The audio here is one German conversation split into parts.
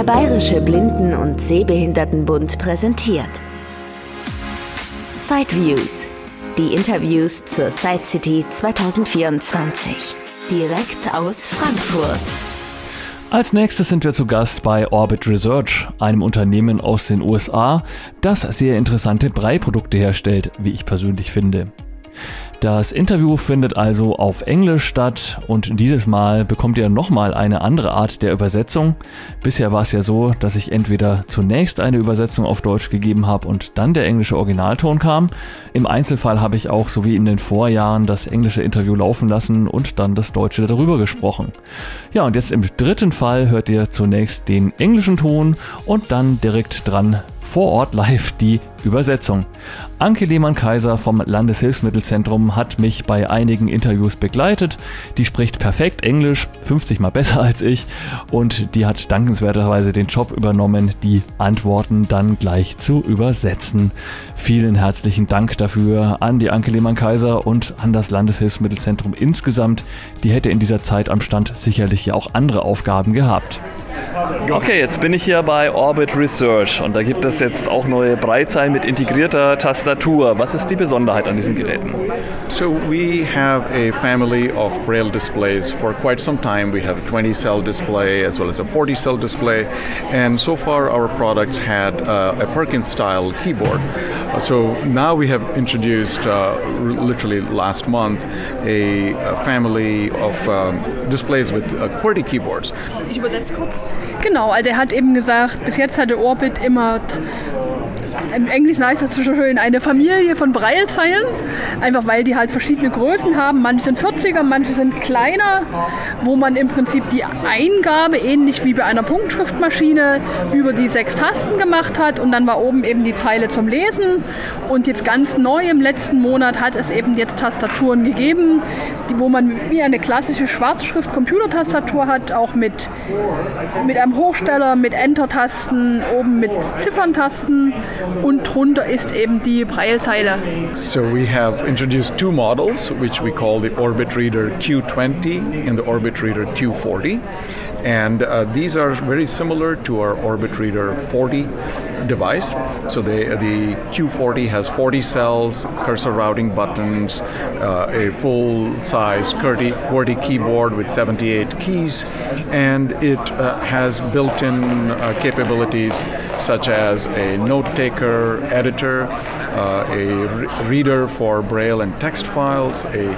Der Bayerische Blinden- und Sehbehindertenbund präsentiert Sideviews, die Interviews zur Side City 2024, direkt aus Frankfurt. Als nächstes sind wir zu Gast bei Orbit Research, einem Unternehmen aus den USA, das sehr interessante Braille-Produkte herstellt, wie ich persönlich finde. Das Interview findet also auf Englisch statt und dieses Mal bekommt ihr nochmal eine andere Art der Übersetzung. Bisher war es ja so, dass ich entweder zunächst eine Übersetzung auf Deutsch gegeben habe und dann der englische Originalton kam. Im Einzelfall habe ich auch, so wie in den Vorjahren, das englische Interview laufen lassen und dann das Deutsche darüber gesprochen. Ja, und jetzt im dritten Fall hört ihr zunächst den englischen Ton und dann direkt dran vor Ort live die Übersetzung. Anke Lehmann-Kaiser vom Landeshilfsmittelzentrum hat mich bei einigen Interviews begleitet. Die spricht perfekt Englisch, 50 Mal besser als ich, und die hat dankenswerterweise den Job übernommen, die Antworten dann gleich zu übersetzen. Vielen herzlichen Dank dafür an die Anke Lehmann-Kaiser und an das Landeshilfsmittelzentrum insgesamt. Die hätte in dieser Zeit am Stand sicherlich ja auch andere Aufgaben gehabt. Okay, jetzt bin ich hier bei Orbit Research und da gibt es jetzt auch neue Braillezeilen mit integrierter Tastatur. Was ist die Besonderheit an diesen Geräten? So we have a family of Braille displays. For quite some time we have a 20-cell display as well as a 40-cell display, and so far our products had a Perkins-style keyboard. So now we have introduced, literally last month, a family of displays with QWERTY keyboards. Ich übersetze kurz. Genau, also er hat eben gesagt, bis jetzt hatte Orbit immer, im Englischen heißt das so schön, eine Familie von Braillezeilen, einfach weil die halt verschiedene Größen haben. Manche sind 40er, manche sind kleiner, wo man im Prinzip die Eingabe, ähnlich wie bei einer Punktschriftmaschine, über die 6 Tasten gemacht hat und dann war oben eben die Zeile zum Lesen. Und jetzt ganz neu im letzten Monat hat es eben jetzt Tastaturen gegeben, wo man wie eine klassische Schwarzschrift-Computertastatur hat, auch mit einem Hochsteller, mit Enter-Tasten, oben mit Zifferntasten. Und drunter ist eben die Braillezeile. So we have introduced 2 models, which we call the Orbit Reader Q20 and the Orbit Reader Q40. And these are very similar to our Orbit Reader 40 device. So the Q40 has 40 cells, cursor routing buttons, a full-size QWERTY keyboard with 78 keys, and it has built-in capabilities such as a note-taker editor, a reader for Braille and text files, a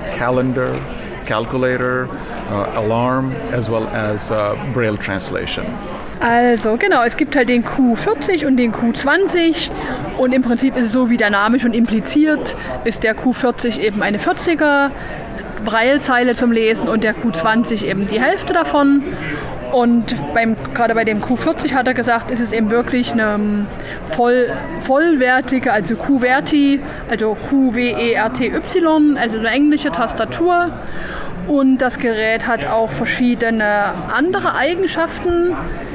calculator, alarm, as well as Braille translation. Also genau, es gibt halt den Q40 und den Q20 und im Prinzip ist es so, wie der Name schon impliziert, ist der Q40 eben eine 40er Braillezeile zum Lesen und der Q20 eben die Hälfte davon. Und gerade bei dem Q40 hat er gesagt, ist es eben wirklich eine vollwertige, also QWERTY, also QWERTY, also eine englische Tastatur. Und das Gerät hat auch verschiedene andere Eigenschaften.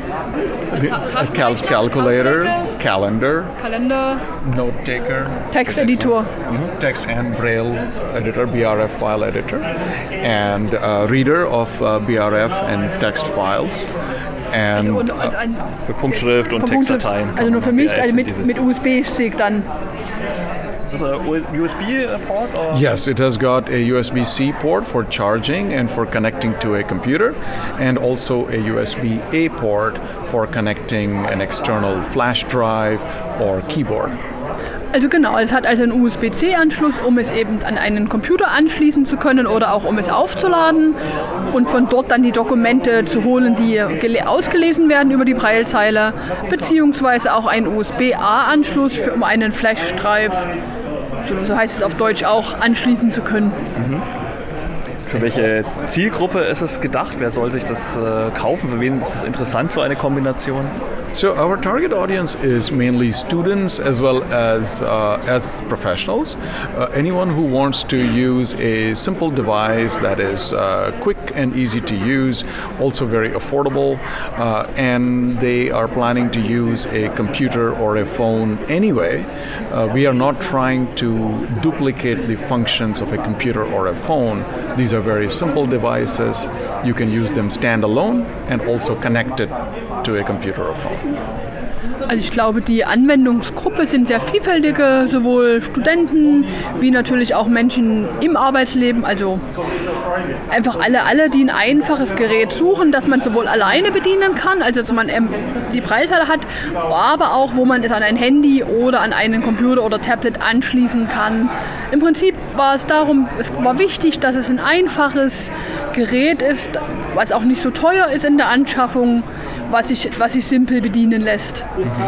Calculator, Calendar, Note Taker, Texteditor, Text and Braille Editor, BRF File Editor, and Reader of BRF and Text Files. And für Punktschrift und Textdateien. Also nur für mich, also mit USB-Stick dann. Is it a USB port? Or? Yes, it has got a USB-C port for charging and for connecting to a computer, and also a USB-A port for connecting an external flash drive or keyboard. Also genau, es hat also einen USB-C-Anschluss, um es eben an einen Computer anschließen zu können oder auch um es aufzuladen und von dort dann die Dokumente zu holen, die ausgelesen werden über die Braillezeile, beziehungsweise auch einen USB-A-Anschluss, um einen Flash-Drive, so heißt es auf Deutsch auch, anschließen zu können. Für welche Zielgruppe ist es gedacht? Wer soll sich das kaufen? Für wen ist es interessant, so eine Kombination? So our target audience is mainly students as well as professionals. Anyone who wants to use a simple device that is quick and easy to use, also very affordable, and they are planning to use a computer or a phone anyway. We are not trying to duplicate the functions of a computer or a phone. These are They're very simple devices. You can use them standalone and also connected to a computer or phone. Also ich glaube, die Anwendungsgruppe sind sehr vielfältige, sowohl Studenten wie natürlich auch Menschen im Arbeitsleben, also einfach alle, die ein einfaches Gerät suchen, das man sowohl alleine bedienen kann, also dass man die Braillezeile hat, aber auch, wo man es an ein Handy oder an einen Computer oder Tablet anschließen kann. Im Prinzip war es war wichtig, dass es ein einfaches Gerät ist, was auch nicht so teuer ist in der Anschaffung, was sich simpel bedienen lässt.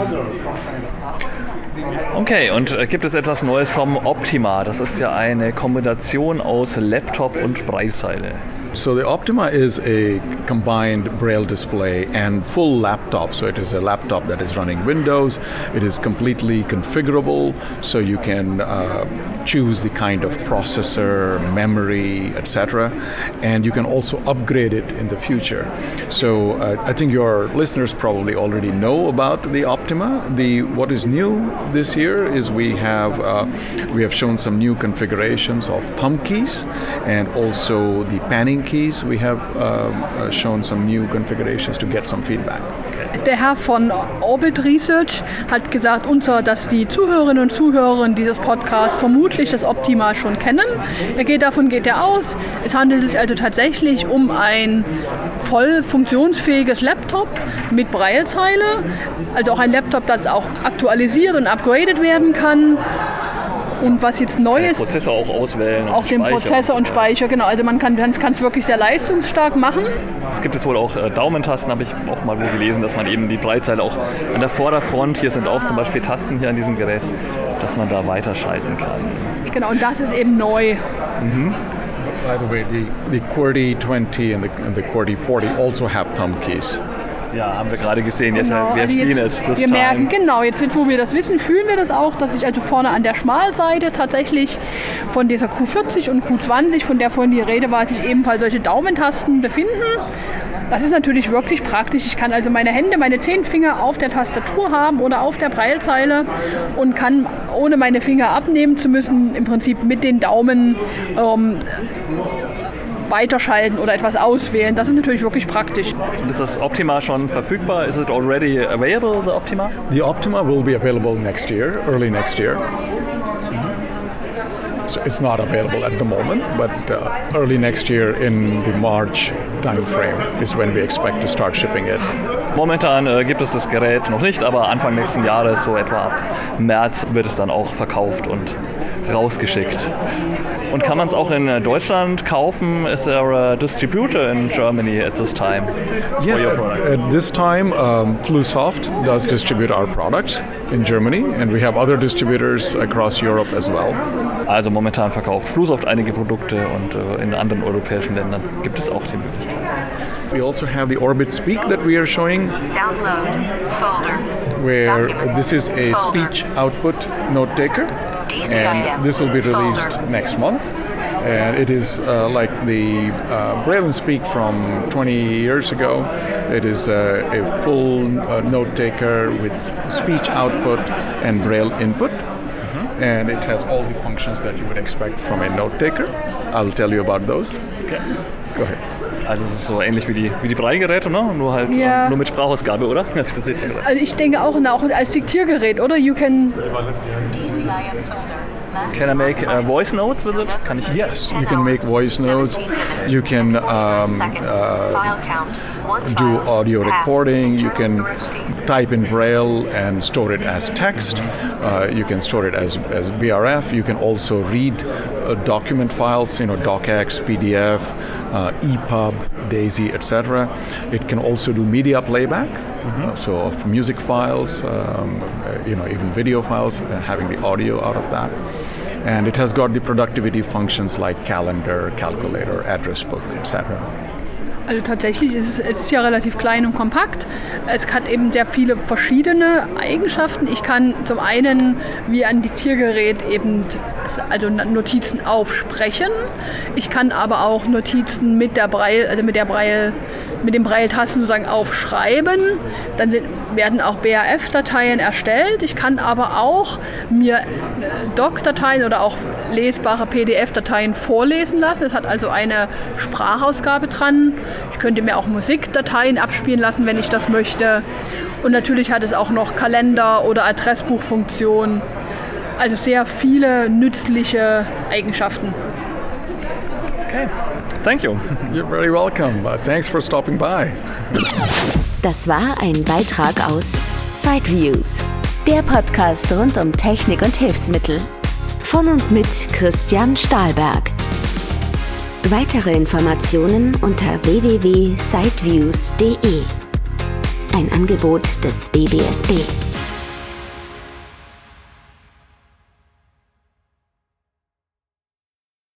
Okay, und gibt es etwas Neues vom Optima? Das ist ja eine Kombination aus Laptop und Braillezeile. So the Optima is a combined Braille display and full laptop. So it is a laptop that is running Windows. It is completely configurable, so you can choose the kind of processor, memory, etc. And you can also upgrade it in the future. So I think your listeners probably already know about the Optima. What is new this year is we have shown some new configurations of thumb keys and also the panning keys. We have shown some new configurations to get some feedback. Der Herr von Orbit Research hat gesagt, dass die Zuhörerinnen und Zuhörer dieses Podcasts vermutlich das Optima schon kennen. Davon geht er aus. Es handelt sich also tatsächlich um ein voll funktionsfähiges Laptop mit Braillezeile. Also auch ein Laptop, das auch aktualisiert und upgraded werden kann. Und was jetzt neu ist, den Prozessor auch auswählen. Auch den Prozessor und Speicher, genau. Also man kann es wirklich sehr leistungsstark machen. Es gibt jetzt wohl auch Daumentasten, habe ich auch mal gelesen, dass man eben die Braillezeile auch an der Vorderfront, hier sind auch zum Beispiel Tasten hier an diesem Gerät, dass man da weiterschalten kann. Genau, und das ist eben neu. Mhm. By the way, the QWERTY 20 and the QWERTY 40 also have thumb keys. Ja, haben wir gerade gesehen. Genau. Wir merken, genau, jetzt wo wir das wissen, fühlen wir das auch, dass sich also vorne an der Schmalseite tatsächlich von dieser Q40 und Q20, von der vorhin die Rede war, sich ebenfalls solche Daumentasten befinden. Das ist natürlich wirklich praktisch. Ich kann also meine 10 Finger auf der Tastatur haben oder auf der Braillezeile und kann, ohne meine Finger abnehmen zu müssen, im Prinzip mit den Daumen weiterschalten oder etwas auswählen. Das ist natürlich wirklich praktisch. Ist das Optima schon verfügbar? Is it already available, the Optima? The Optima will be available next year, early next year. So it's not available at the moment, but early next year in the March time frame is when we expect to start shipping it. Momentan gibt es das Gerät noch nicht, aber Anfang nächsten Jahres, so etwa ab März, wird es dann auch verkauft und rausgeschickt. Und kann man es auch in Deutschland kaufen? Is there a distributor in Germany at this time? Yes, at this time, Flusoft does distribute our products in Germany, and we have other distributors across Europe as well. Also momentan verkauft Flusoft einige Produkte und in anderen europäischen Ländern gibt es auch die Möglichkeit. We also have the Orbit Speak that we are showing. Download folder. Where Documents, this is a folder. speech output note taker. And this will be released next month. And it is like the Braille and Speak from 20 years ago. It is a full note taker with speech output and Braille input. Mm-hmm. And it has all the functions that you would expect from a note taker. I'll tell you about those. Okay. Go ahead. Also es ist so ähnlich wie die Braillegeräte, ne? Nur halt nur mit Sprachausgabe, oder? Also ich denke auch als Diktiergerät, oder? Can I make voice notes with it? Kann ich? Yes, you can make voice notes. You can do audio recording. You can type in Braille and store it as text. You can store it as BRF. You can also read document files, DocX, PDF, EPUB, DAISY, etc. It can also do media playback. Mm-hmm. So of music files, even video files, having the audio out of that. And it has got the productivity functions like calendar, calculator, address book, etc. Also tatsächlich es ist ja relativ klein und kompakt. Es hat eben sehr viele verschiedene Eigenschaften. Ich kann zum einen wie ein Diktiergerät eben Notizen aufsprechen. Ich kann aber auch Notizen mit der Braille mit den Braille-Tasten sozusagen aufschreiben. Dann werden auch BRF-Dateien erstellt. Ich kann aber auch mir Doc-Dateien oder auch lesbare PDF-Dateien vorlesen lassen. Es hat also eine Sprachausgabe dran. Ich könnte mir auch Musikdateien abspielen lassen, wenn ich das möchte. Und natürlich hat es auch noch Kalender- oder Adressbuchfunktion. Also sehr viele nützliche Eigenschaften. Okay, thank you. You're very welcome. Thanks for stopping by. Das war ein Beitrag aus Sideviews, der Podcast rund um Technik und Hilfsmittel. Von und mit Christian Stahlberg. Weitere Informationen unter www.sideviews.de. Ein Angebot des BBSB.